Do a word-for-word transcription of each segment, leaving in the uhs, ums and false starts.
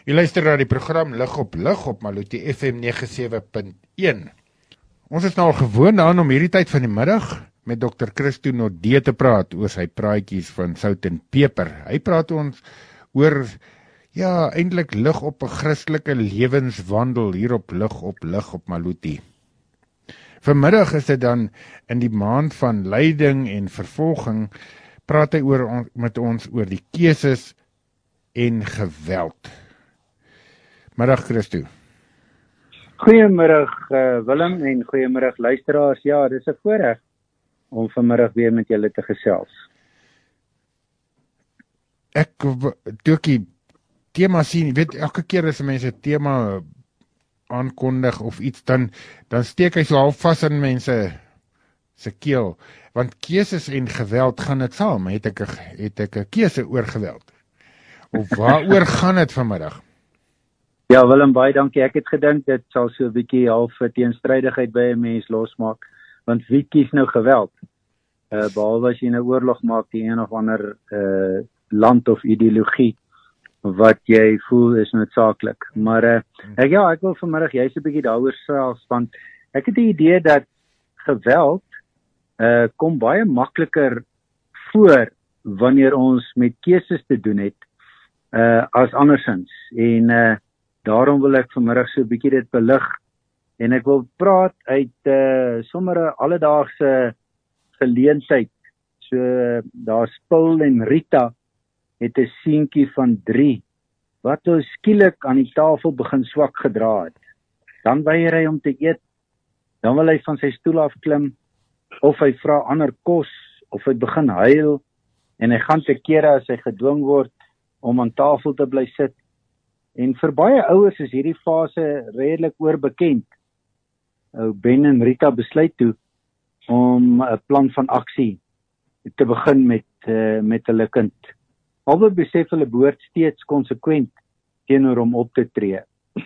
Jy luister na die program Lig op Lig op Maluti F M nege sewe punt een. Ons is nou al gewoond aan om hierdie tyd van die middag met dokter Christo Nordee te praat oor sy praatjies van sout en peper. Hy praat ons oor, ja, eintlik lig op 'n Christelike lewenswandel hier op Lig op Lig op Maluti. Vanmiddag is dit dan in die maand van lyding en vervolging, praat hy oor, met ons oor die keuses en geweld. Middag Christo. Goeiemiddag uh, Willem en goeiemiddag luisteraars. Ja, dis 'n voorreg om vanmiddag weer met julle te gesels. Ek, toe ek die thema sien, weet, elke keer as mense 'n thema aankondig of iets, dan, dan steek hy so half vas in mense se keel, want keuses en geweld gaan dit saam. Het ek, het ek 'n keuse oor geweld? Of waaroor gaan dit vanmiddag? Ja, Willem, baie dankie. Ek het gedink dit sal so 'n bietjie half 'n teenstrydigheid by 'n mens losmaak, want wie kies nou geweld? Uh, behalwe as jy 'n oorlog maak teen een of ander uh, land of ideologie wat jy voel is noodsaaklik. Maar uh, ek ja, ek wil vanmiddag juist 'n bietjie daaroor selfs, want ek het die idee dat geweld uh, kom baie makliker voor wanneer ons met keuses te doen het uh, as andersins. En uh, daarom wil ek vanmiddag so 'n bietjie dit belig, en ek wil praat uit uh, sommer 'n alledaagse geleentheid. So uh, daar's Paul en Rita het 'n seentjie van drie wat nou skielik aan die tafel begin swak gedra het. Dan weier hy om te eet, dan wil hy van sy stoel afklim, of hy vra ander kos, of hy begin huil, en hy gaan te kere as hy gedwing word om aan tafel te bly sit. En vir baie ouers is hierdie fase redelik oorbekend. Ou Ben en Rita besluit toe om 'n plan van aksie te begin met uh, met hulle kind. Albei besef hulle behoort steeds konsekwent teenoor hom op te tree.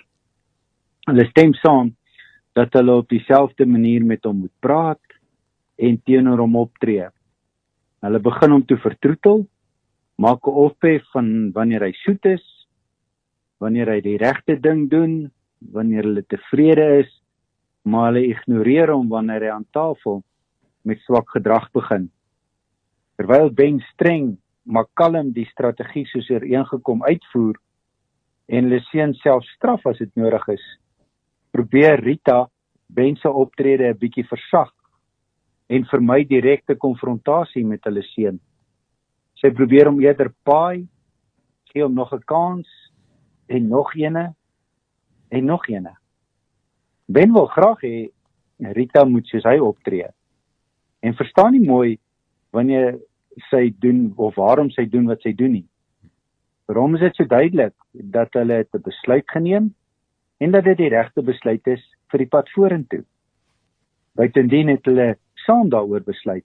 Hulle stem saam dat hulle op dieselfde manier met hom moet praat en teenoor hom optree. Hulle begin hom toe vertroetel, maak 'n ophef van wanneer hy soet is, wanneer hy die regte ding doen, wanneer hulle tevrede is, maar hulle ignoreer hom wanneer hy aan tafel met swak gedrag begin. Terwyl Ben streng, maar kalm die strategie soos ooreengekom uitvoer, en hulle seun self straf as dit nodig is, probeer Rita Ben se optrede 'n bietjie versag en vermy direkte konfrontasie met hulle seun. Sy probeer hom eerder paai, gee hom nog 'n kans, en nog ene, en nog ene. Ben wil graag hê Rita moet soos hy optree, en verstaan nie mooi wanneer sy doen, of waarom sy doen wat sy doen nie. Vir hom is dit so duidelik dat hulle het 'n besluit geneem, en dat dit die regte besluit is vir die pad vorentoe. Buitendien het hulle saam daaroor besluit.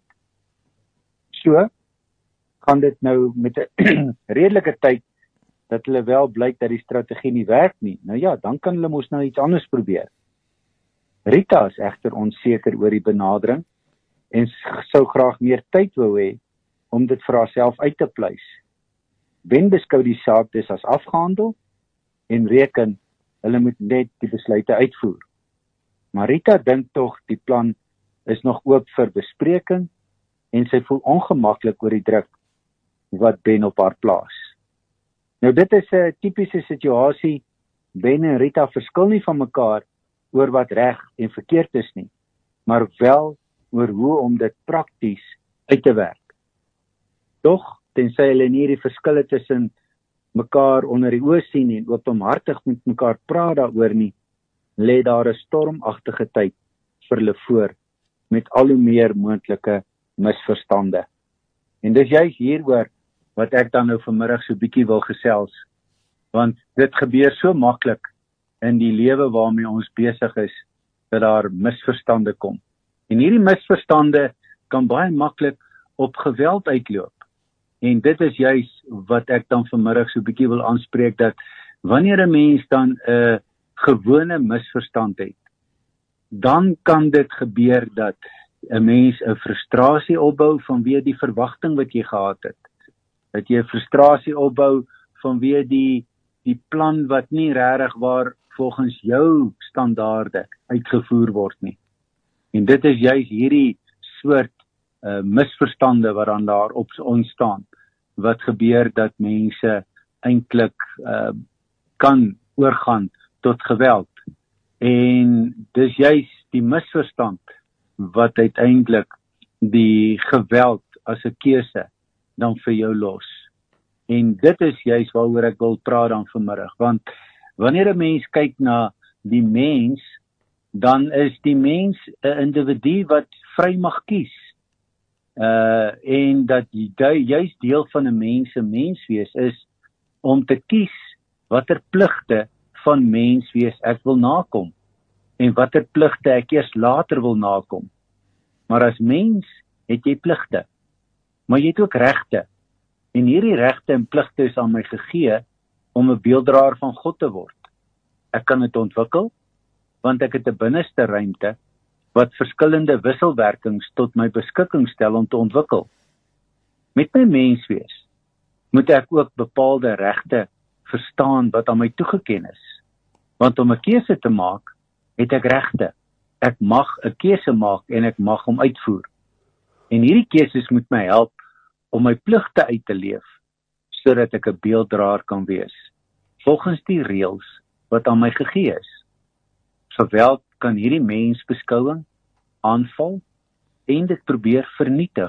So gaan dit nou met 'n redelike tyd dat hulle wel blyk dat die strategie nie werk nie. Nou ja, dan kan hulle mos nou iets anders probeer. Rita is egter onseker oor die benadering en sou graag meer tyd wou hê om dit vir haarself uit te pleis. Ben beskou die saak dus as afgehandel en reken hulle moet net die besluite uitvoer. Maar Rita dink tog die plan is nog oop vir bespreking, en sy voel ongemaklik oor die druk wat Ben op haar plaas. Nou dit is 'n tipiese situasie. Ben en Rita verskil nie van mekaar oor wat reg en verkeerd is nie, maar wel oor hoe om dit prakties uit te werk. Tog, tensy hulle nie die verskille tussen mekaar onder die oë sien en openhartig met mekaar praat daaroor nie, lê daar 'n stormagtige tyd vir hulle voor, met al hoe meer moontlike misverstande. En dis juist hieroor wat ek dan nou vanmiddag so bietjie wil gesels, want dit gebeur so maklik in die lewe waarmee ons besig is, dat daar misverstande kom. En hierdie misverstande kan baie maklik op geweld uitloop. En dit is juist wat ek dan vanmiddag so bietjie wil aanspreek, dat wanneer 'n mens dan 'n uh, gewone misverstand het, dan kan dit gebeur dat 'n mens 'n frustrasie opbou vanweë die verwagting wat jy gehad het. Dat jy 'n frustrasie opbou vanweë die die plan wat nie regtig waar volgens jou standaarde uitgevoer word nie. En dit is juis hierdie soort uh, misverstande wat dan daar op ontstaan, wat gebeur dat mense eintlik uh, kan oorgaan tot geweld. En dis juis die misverstand wat uiteindelik die geweld as 'n keuse dan vir jou los. En dit is juis waaroor ek wil praat dan vanmiddag, want wanneer 'n mens kyk na die mens, dan is die mens 'n individu wat vry mag kies. Uh, en dat die juist deel van 'n mens se menswees is om te kies watter pligte van menswees ek wil nakom en watter pligte ek eers later wil nakom. Maar as mens het jy pligte, maar jy het ook regte. En hierdie regte en pligte is aan my gegee om 'n beelddraer van God te word. Ek kan dit ontwikkel, want ek het 'n binneste ruimte wat verskillende wisselwerkings tot my beskikking stel om te ontwikkel. Met my menswees moet ek ook bepaalde regte verstaan wat aan my toegeken is. Want om 'n keuse te maak, het ek regte. Ek mag 'n keuse maak en ek mag hom uitvoer. En hierdie keuses moet my help om my pligte uit te leef, sodat ek 'n beelddraer kan wees, volgens die reëls wat aan my gegee is. Geweld kan hierdie mensbeskouing aanval en dit probeer vernietig,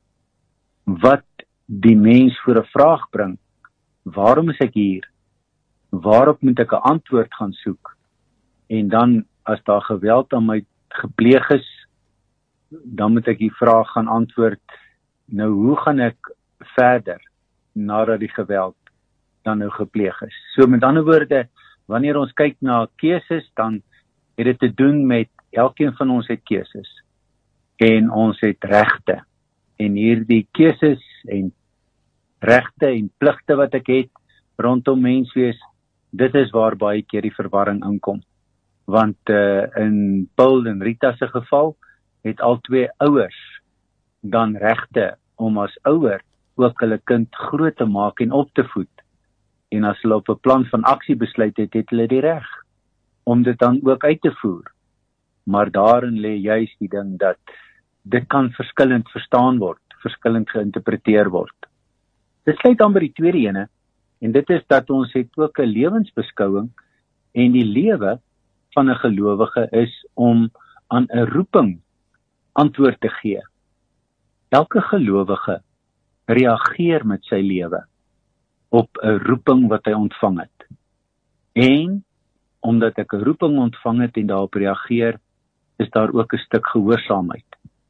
wat die mens voor 'n vraag bring. Waarom is ek hier? Waarop moet ek 'n antwoord gaan soek? En dan, as daar geweld aan my gepleeg is, dan moet ek die vraag gaan antwoord, nou hoe gaan ek verder, nadat die geweld dan nou gepleeg is? So met ander woorde, wanneer ons kyk na keuses, dan het dit te doen met, elkeen van ons het keuses, en ons het regte, en hierdie keuses, en regte en pligte wat ek het, rondom menswees, dit is waar baie keer die verwarring inkom. Want uh, in Paul en Rita se geval, het al twee ouers dan regte om as ouer ook hulle kind groot te maak en op te voed. En as hulle op 'n plan van aksie besluit het, het hulle die reg om dit dan ook uit te voer. Maar daarin lê juis die ding dat dit kan verskillend verstaan word, verskillend geïnterpreteer word. Dit sluit aan by die tweede ene, en dit is dat ons het ook 'n lewensbeskouing, en die lewe van 'n gelowige is om aan 'n roeping antwoord te gee. Elke gelowige reageer met sy lewe op 'n roeping wat hy ontvang het. En omdat ek 'n roeping ontvang het en daarop reageer, is daar ook 'n stuk gehoorsaamheid.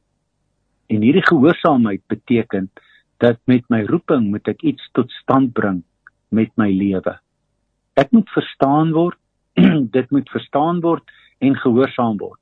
En hierdie gehoorsaamheid beteken dat met my roeping moet ek iets tot stand bring met my lewe. Ek moet verstaan word, dit moet verstaan word en gehoorsaam word.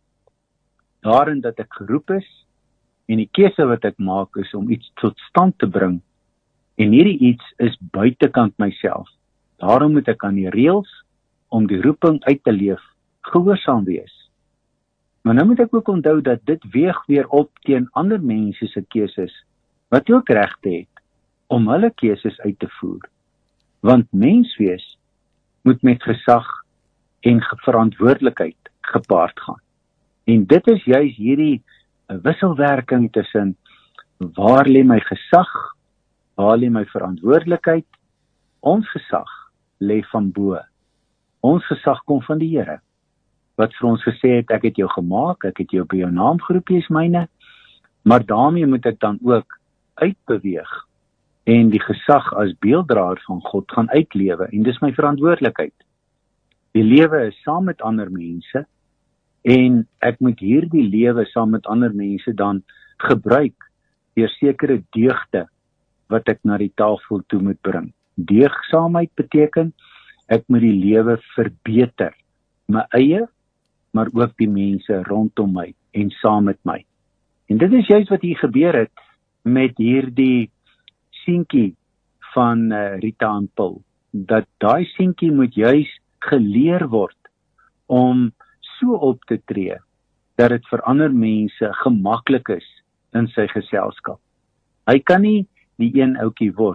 Daarin dat ek geroep is, en die keuse wat ek maak is om iets tot stand te bring, en hierdie iets is buitekant myself. Daarom moet ek aan die reëls om die roeping uit te leef gehoorsaam wees. Maar nou moet ek ook onthou dat dit weeg weer op teen ander mense se keuses, wat ook regte het om hulle keuses uit te voer. Want menswees moet met gesag en verantwoordelikheid gepaard gaan. En dit is juis hierdie wisselwerking tussen waar lê my gesag, waar lê my verantwoordelikheid. Ons gesag lê van bo. Ons gesag kom van die Here, wat vir ons gesê het, ek het jou gemaak, ek het jou by jou naam geroep, jy is myne, maar daarmee moet ek dan ook uitbeweeg en die gesag as beelddraer van God gaan uitlewe, en dis my verantwoordelikheid. Die lewe is saam met ander mense, en ek moet hierdie lewe saam met ander mense dan gebruik deur sekere deugde wat ek na die tafel toe moet bring. Deugsaamheid beteken, ek moet die lewe verbeter, my eie, maar ook die mense rondom my en saam met my. En dit is juist wat hier gebeur het met hierdie seentjie van uh, Rita en Paul, dat daai seentjie moet juist geleer word om so op te tree, dat dit vir ander mense gemaklik is in sy geselskap. Hy kan nie die een ouetjie word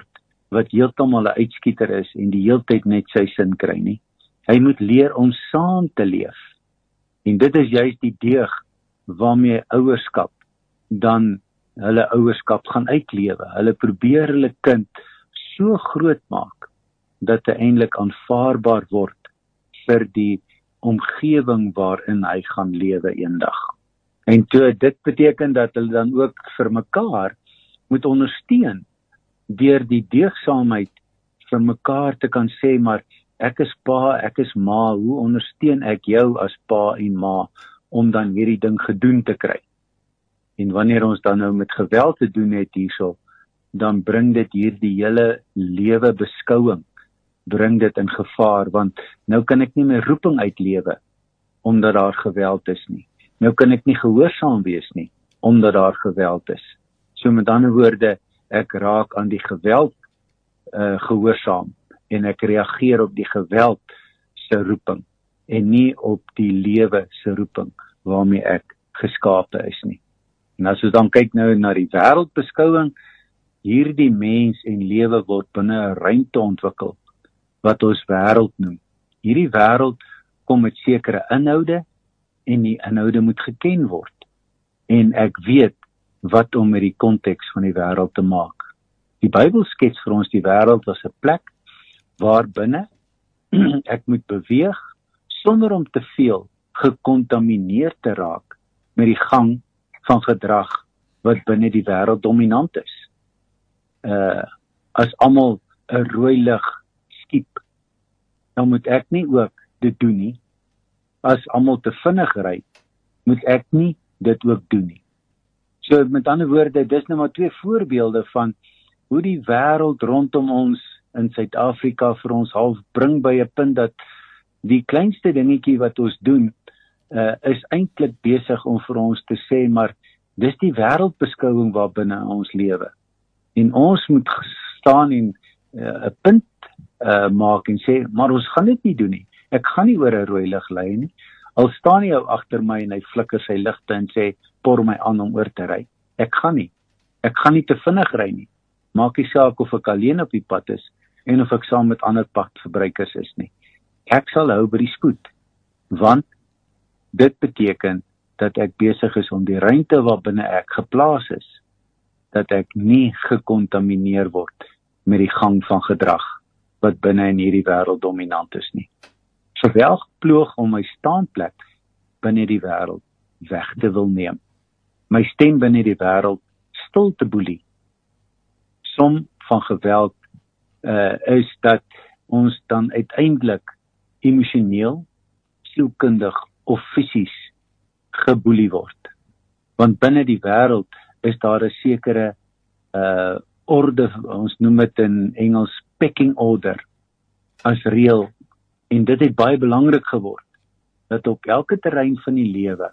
wat heeltemal 'n uitskieter is en die heeltyd net sy sin kry nie. Hy moet leer om saam te leef. En dit is juist die deeg waarmee ouerskap dan hulle ouerskap gaan uitlewe. Hulle probeer hulle kind so groot maak dat hy eintlik aanvaarbaar word vir die omgewing waarin hy gaan lewe eendag. En toe dit beteken dat hulle dan ook vir mekaar moet ondersteun deur die deegsaamheid vir mekaar te kan sê, maar ek is pa, ek is ma, hoe ondersteun ek jou as pa en ma om dan hierdie ding gedoen te kry? En wanneer ons dan nou met geweld te doen het hierso, dan bring dit hierdie hele lewe beskouing, bring dit in gevaar, want nou kan ek nie meer roeping uitlewe, omdat daar geweld is nie. Nou kan ek nie gehoorsaam wees nie, omdat daar geweld is. So met ander woorde, ek raak aan die geweld uh, gehoorsaam, en ek reageer op die geweld se roeping, en nie op die lewe se roeping, waarmee ek geskape is nie. En as ons dan kyk nou na die wêreldbeskouing, hierdie mens en lewe word binne 'n ruimte ontwikkel, wat ons wêreld noem. Hierdie wêreld kom met sekere inhoude, en die inhoude moet geken word. En ek weet wat om met die konteks van die wêreld te maak. Die Bybel skets vir ons die wêreld as 'n plek, waar binne ek moet beweeg, sonder om te veel gekontamineer te raak, met die gang van gedrag, wat binne die wêreld dominant is. Uh, as almal 'n rooi lig skiep, dan moet ek nie ook dit doen nie. As almal te vinnig ry, moet ek nie dit ook doen nie. So met ander woorde, dis nou maar twee voorbeelde van hoe die wêreld rondom ons in Suid-Afrika vir ons half bring by 'n punt dat die kleinste dingetjie wat ons doen, uh, is eintlik besig om vir ons te sê, maar dis die wêreldbeskouing waar binne ons lewe. En ons moet staan en 'n uh, punt uh, maak en sê, maar ons gaan dit nie doen nie. Ek gaan nie oor 'n rooi lig lei nie. Al staan hy ou agter my en hy flikker sy ligte en sê, por my aan om oor te ry. Ek gaan nie. Ek gaan nie te vinnig ry nie. Maak nie saak of ek alleen op die pad is en of ek saam met ander padverbruikers is nie. Ek sal hou by die spoed, want dit beteken dat ek besig is om die ruimte waarbinne ek geplaas is, dat ek nie gekontamineer word met die gang van gedrag wat binne in hierdie wêreld dominant is nie. Geweld ploeg om my staanplek binne die wêreld weg te wil neem. My stem binne die wêreld stil te boelie. Som van geweld uh, is dat ons dan uiteindelik emosioneel, sielkundig of fisies geboelie word. Want binne die wêreld is daar 'n sekere uh, orde, ons noem dit in Engels pecking order, as reël. En dit het baie belangrik geword, dat op elke terrein van die lewe,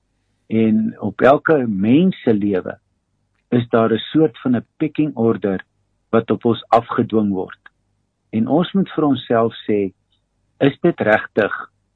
en op elke mens se lewe, is daar 'n soort van 'n pecking order, wat op ons afgedwing word. En ons moet vir onsself sê, is dit regtig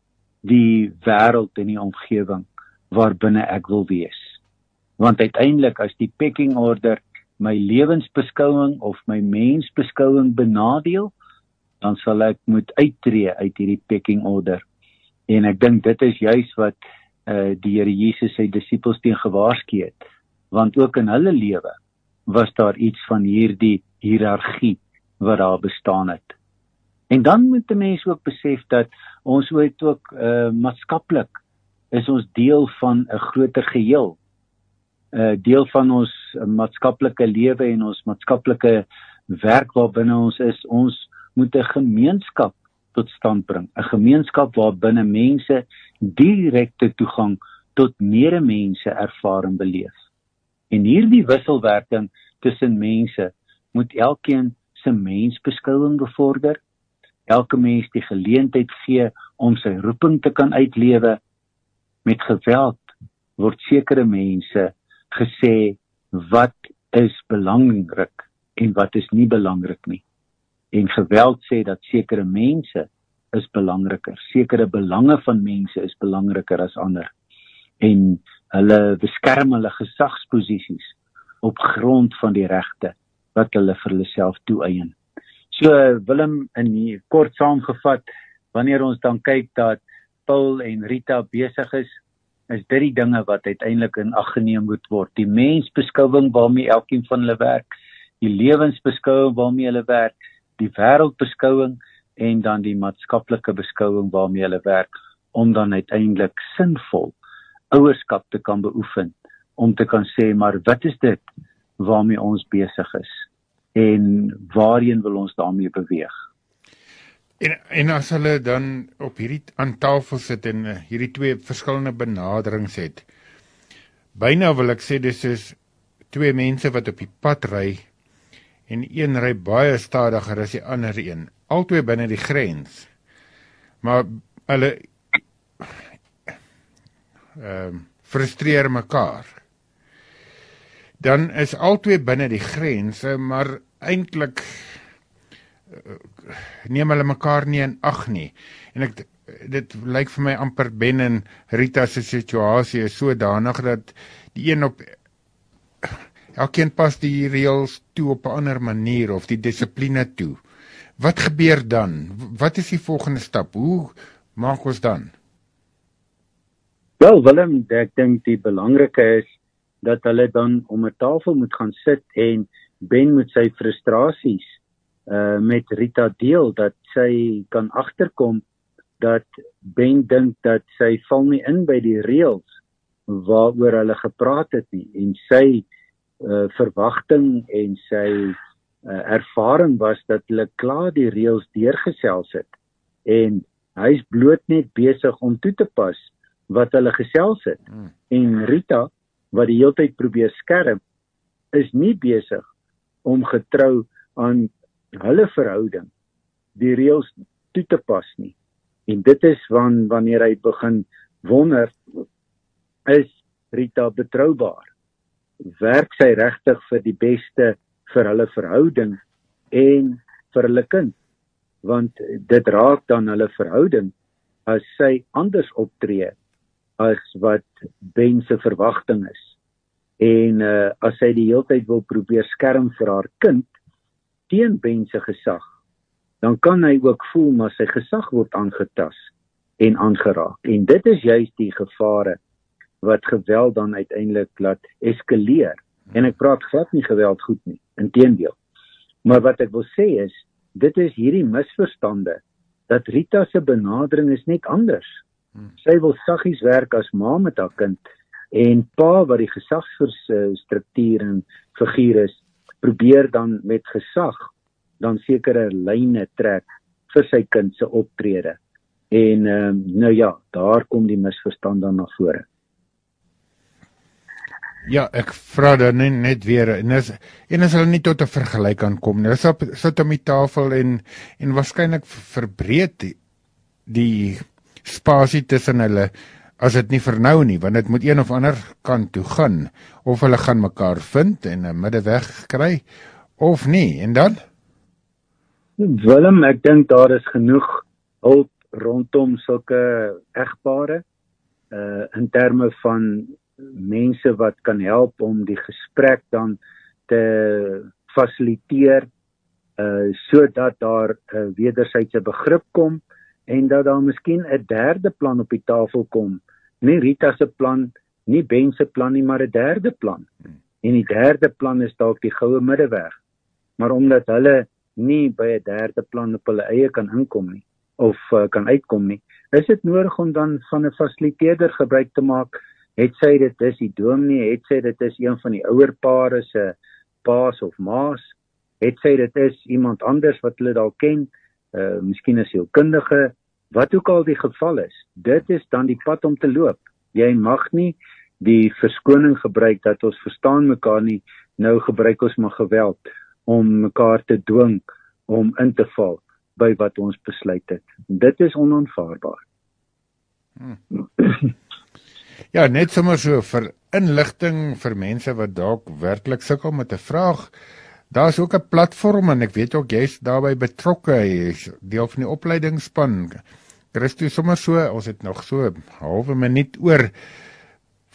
die wêreld en die omgewing, waarbinne ek wil wees? Want uiteindelik, as die pecking order my lewensbeskouing of my mensbeskouing benadeel, dan sal ek moet uittreë uit hierdie pecking order. En ek dink dit is juis wat uh, die Here Jesus sy disippels teen gewaarsku het. Want ook in hulle lewe was daar iets van hierdie hiërargie wat daar bestaan het. En dan moet 'n mens ook besef dat ons ooit ook uh, maatskaplik is ons deel van 'n groter geheel. Uh, deel van ons uh, maatskaplike lewe en ons maatskaplike werk waarbinne ons is, ons moet 'n gemeenskap tot stand bring. 'n Gemeenskap waarbinne mense direkte toegang tot medemense ervaar en beleef. En hierdie wisselwerking tussen mense moet elkeen se mensbeskouing bevorder, elke mens die geleentheid gee om sy roeping te kan uitlewe. Met geweld word sekere mense gesê wat is belangrik en wat is nie belangrik nie. En geweld sê dat sekere mense is belangriker, sekere belange van mense is belangriker as ander. En hulle beskerm hulle gesagsposisies op grond van die regte wat hulle vir hulle self toeëien. So Willem, in die kort saamgevat, wanneer ons dan kyk dat Paul en Rita besig is, is dit die dinge wat uiteindelik in ag geneem moet word. Die mensbeskouing waarmee elkeen van hulle werk, die lewensbeskouing waarmee hulle werk, die wêreldbeskouing en dan die maatskaplike beskouing waarmee hulle werk, om dan uiteindelik sinvol ouerskap te kan beoefen, om te kan sê, maar wat is dit waarmee ons besig is? En waarheen wil ons daarmee beweeg? En, en as hulle dan op hierdie aan tafel sit en uh, hierdie twee verskillende benaderings het, byna wil ek sê, dis is twee mense wat op die pad ry, en een ry baie stadiger as die ander een, albei binne die grens, maar hulle uh, frustreer mekaar. Dan is albei binne die grense, maar eintlik neem hulle mekaar nie in ag nie. En ek, dit lyk vir my amper Ben en Rita se situasie is sodanig dat die een op elkeen pas die reëls toe op 'n ander manier of die dissipline toe. Wat gebeur dan? Wat is die volgende stap? Hoe maak ons dan? Wel, Willem, ek dink die belangrike is dat hulle dan om 'n tafel moet gaan sit en Ben moet sy frustrasies uh, met Rita deel, dat sy kan agterkom dat Ben dink dat sy val nie in by die reëls waaroor hulle gepraat het nie, en sy uh, verwagting en sy uh, ervaring was dat hulle klaar die reëls deurgesels het, en hy is bloot net besig om toe te pas wat hulle gesels het, hmm. en Rita, wat die hele tyd probeer skerp, is nie besig om getrou aan hulle verhouding die reëls toe te pas nie. En dit is van, wanneer hy begin wonder, is Rita betroubaar? Werk sy regtig vir die beste vir hulle verhouding en vir hulle kind? Want dit raak dan hulle verhouding as sy anders optree as wat Ben se verwagting is. En uh, as sy die hele tyd wil probeer skerm vir haar kind teen Ben se gesag, dan kan hy ook voel maar sy gesag word aangetas en aangeraak. En dit is juist die gevare wat geweld dan uiteindelik laat eskaleer. En ek praat glad nie geweld goed nie, inteendeel. Maar wat ek wil sê is, dit is hierdie misverstande, dat Rita se benadering is net anders. Hmm. Sy wil saggies werk as ma met haar kind, en pa, wat die gesagsstruktuur en figuur is, probeer dan met gesag dan sekere lyne trek vir sy kind se optrede. En um, nou ja, daar kom die misverstand dan na vore. Ja, ek vra dan net, net weer, en as, en as hulle nie tot 'n vergelyk kan kom, hulle sit om die tafel en, en waarskynlik verbreed die, die spasie tussen hulle, as dit nie vir nou nie, want dit moet een of ander kant toe gaan, of hulle gaan mekaar vind en 'n middeweg kry, of nie, en dan? Willem, ek dink daar is genoeg hulp rondom sulke egpare, uh, in terme van mense wat kan help om die gesprek dan te fasiliteer, uh, sodat daar 'n uh, wederwysige begrip kom, en dat daar miskien 'n derde plan op die tafel kom. Nie Rita se plan, nie Ben se plan nie, maar 'n derde plan. En die derde plan is dalk die goue middeweg. Maar omdat hulle nie by 'n derde plan op hulle eie kan inkom nie, of uh, kan uitkom nie, is dit nodig om dan van 'n fasiliteerder gebruik te maak. Het sy dit is die dominee, het sy dit is een van die ouer pare se paas of maas, het sy dit is iemand anders wat hulle dalk ken, Uh, miskien 'n sielkundige, wat ook al die geval is, dit is dan die pad om te loop. Jy mag nie die verskoning gebruik dat ons verstaan mekaar nie, nou gebruik ons maar geweld om mekaar te dwing om in te val by wat ons besluit het. Dit is onaanvaarbaar. Hmm. Ja, net sommer so vir inligting vir mense wat dalk werklik sukkel met 'n vraag. Daar is ook 'n platform, en ek weet ook jy's daarbey betrokke, jy is deel van die opleidingsspan. Christus, sommer so, ons het nog so 'n halwe minuut oor.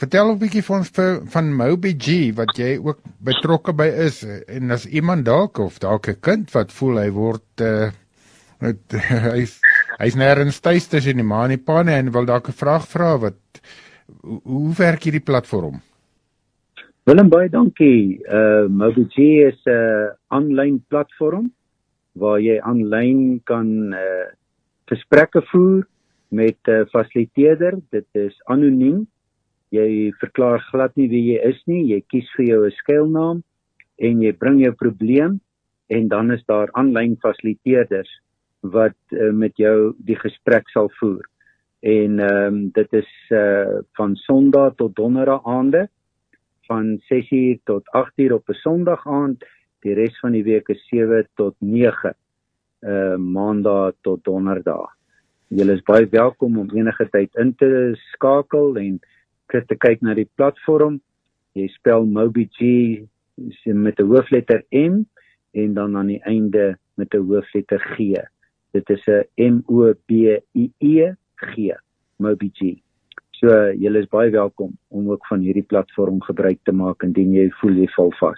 Vertel 'n bietjie vir ons vir, van MobiG, wat jy ook betrokke by is, en as iemand dalk, of dalk 'n kind wat voel hy word, uh, het, hy's hy's nêrens tuis tussen die ma en die pa nie, en wil dalk 'n vraag vra, wat, hoe, hoe werk hierdie platform? Willem, baie dankie. Uh, MobiG is 'n uh, aanlyn platform, waar jy aanlyn kan uh, gesprekke voer met 'n uh, fasiliteerder. Dit is anoniem. Jy verklaar glad nie wie jy is nie, jy kies vir jou 'n skuilnaam en jy bring jou probleem en dan is daar aanlyn fasiliteerders wat uh, met jou die gesprek sal voer. En um, dit is uh, van Sondag tot Donderdag aande, van ses uur tot agt uur op 'n Sondag aand, die res van die week is sewe tot nege, uh, Maandag tot Donderdag. Julle is baie welkom om enige tyd in te skakel en te kyk na die platform. Jy spel MobiG met 'n hoofletter M en dan aan die einde met 'n hoofletter G. Dit is 'n M O B I E G, MobiG. So, julle is baie welkom om ook van hierdie platform gebruik te maak indien jy voel jy val vas.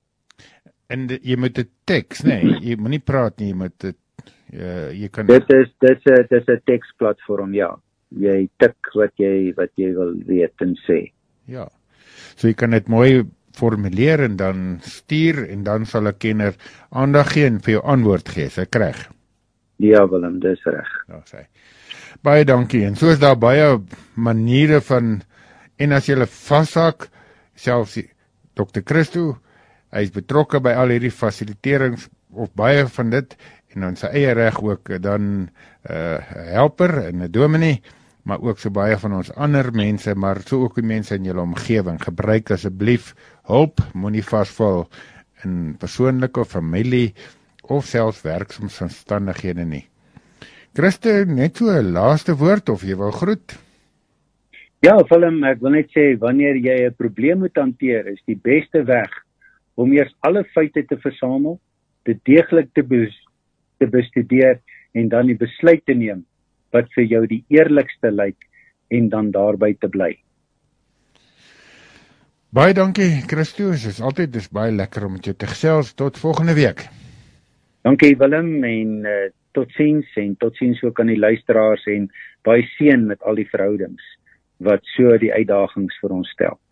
En de, jy moet 'n teks, nee, jy moet nie praat nie, jy moet dit, uh, jy kan... Dit is, dit is 'n, dit is 'n teksplatform, ja. Jy tik wat jy, wat jy wil weet en sê. Ja, so jy kan dit mooi formuleer en dan stuur en dan sal 'n kenner aandag gee en vir jou antwoord gee, sy krijg. Ja, Willem, dis reg. Ja, sy. Baie dankie, en so is daar baie maniere van, en as jy vashak, selfs dokter Christo, hy is betrokke by al hierdie fasiliterings, of baie van dit, en dan sy eie reg ook, dan uh, helper en 'n dominee, maar ook so baie van ons ander mense, maar so ook die mense in julle omgewing. Gebruik asseblief hulp, moenie vasval in persoonlike of familie, of selfs werksomstandighede nie. Christo, net so 'n laaste woord, of jy wil groet? Ja, Willem, ek wil net sê, wanneer jy 'n probleem moet hanteer, is die beste weg om eers alle feite te versamel, dit deeglik te, bes, te bestudeer en dan die besluit te neem wat vir jou die eerlikste lyk en dan daarby te bly. Baie dankie, Christo. Dit is altyd dis baie lekker om met jou te gesels. Tot volgende week. Dankie, Willem, en uh, totsiens en totsiens ook aan die luisteraars en baie seën met al die verhoudings wat so die uitdagings vir ons stel.